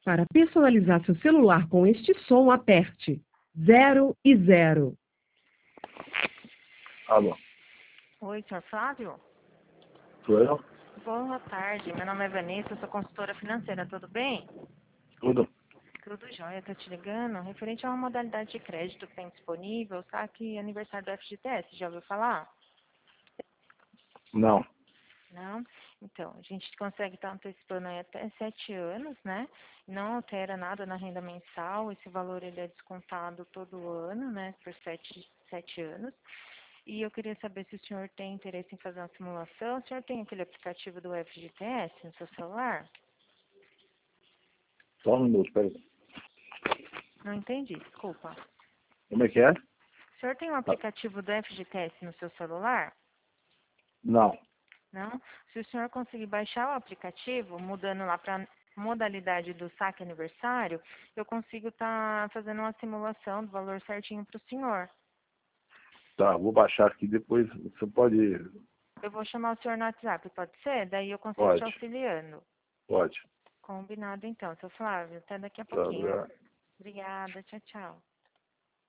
Para personalizar seu celular com este som, aperte 0 e 0. Alô, Oi, senhor Flávio? sou eu? Boa tarde, meu nome é Vanessa, eu sou consultora financeira, tudo bem? Tudo? Tudo jóia, tô te ligando. Referente a uma modalidade de crédito que tem disponível, saque aniversário do FGTS, já ouviu falar? Não. Não? Então, a gente consegue estar antecipando aí até 7 anos, né? Não altera nada na renda mensal, esse valor ele é descontado todo ano, né? Por sete anos. E eu queria saber se o senhor tem interesse em fazer uma simulação. O senhor tem aquele aplicativo do FGTS no seu celular? Só um minuto, peraí. Não entendi, desculpa. Como é que é? O senhor tem um aplicativo do FGTS no seu celular? Não. Não? Se o senhor conseguir baixar o aplicativo, mudando lá para modalidade do saque aniversário, eu consigo estar fazendo uma simulação do valor certinho para o senhor. Tá, vou baixar aqui depois. Você pode. Eu vou chamar o senhor no WhatsApp, pode ser? Daí eu consigo te Pode. auxiliando. Pode. Combinado então, seu Flávio. Até daqui a Tá, pouquinho. obrigado. Obrigada, tchau, tchau.